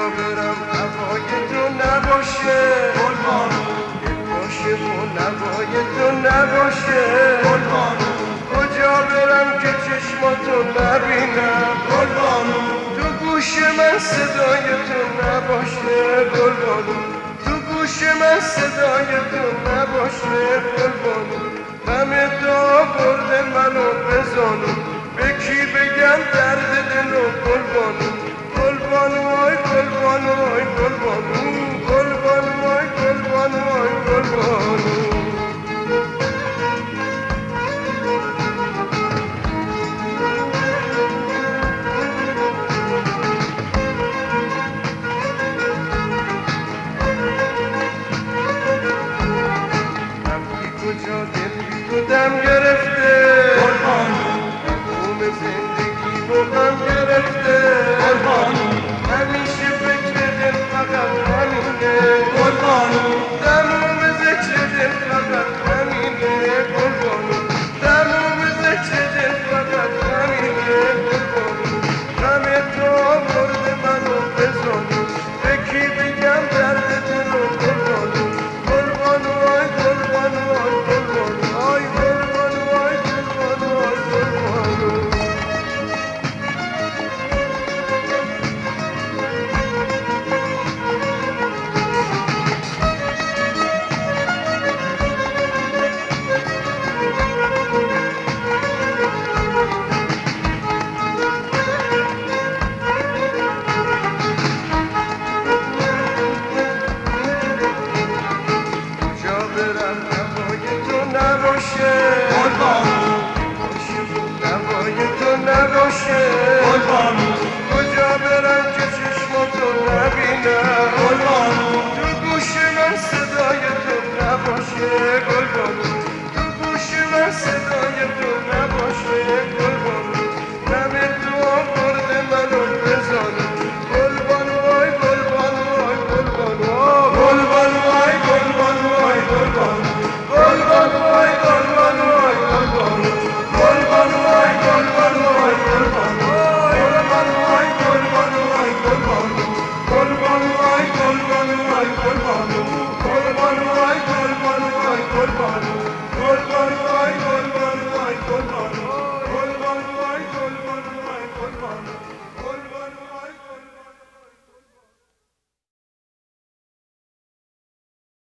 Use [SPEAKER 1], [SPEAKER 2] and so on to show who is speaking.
[SPEAKER 1] برم هوای تو نباشه
[SPEAKER 2] قربانو
[SPEAKER 1] باشه و نوای تو نباشه
[SPEAKER 2] قربانو
[SPEAKER 1] کجا برم که چشماتو نبینم
[SPEAKER 2] قربانو
[SPEAKER 1] تو گوش من صدای تو نباشه قربانو تو گوش من صدای تو نباشه قربانو همه تا برده منو بزانو به کی بگم درد دلو قربانو قربانو آی قربانو آی قربانو قربانو آی قربانو آی قربانو کجا دل بی تو دم گرفته
[SPEAKER 2] قربانو
[SPEAKER 1] تموم زندگی با غم گرفته
[SPEAKER 2] قربانو
[SPEAKER 1] همیشه فکر دل فقط همینه
[SPEAKER 2] قربانو
[SPEAKER 1] تموم ذکر دل فقط همینه قربانو تموم ذکر دل فقط همینه قربانو همه تو برده منو بزانو به کی بگم درد دلو قربانو قربانو آی قربانو آی قربانو آی قربانو آی قربانو آی قربانو کجا برم هوای تو نباشه
[SPEAKER 2] قربانو
[SPEAKER 1] باشه و نوای تو نباشه
[SPEAKER 2] قربانو
[SPEAKER 1] کجا برم که چشماتو نبینم
[SPEAKER 2] قربانو
[SPEAKER 1] تو گوش من صدای تو نباشه قربانو تو گوش من صدای تو نباشه قربانو همه تو برده منو بزانو قربانو آی قربانو آی قربانو قربانو آی قربانو آی قربانو قربانو آی قربانو آی قربانو قربانو آی قربانو آی قربانو قربانو آی قربانو آی قربانو قربانو آی قربانو آی قربانو قربانو آی قربانو آی قربانو قربانو آی قربانو آی قربانو قربانو آی قربانو آی قربانو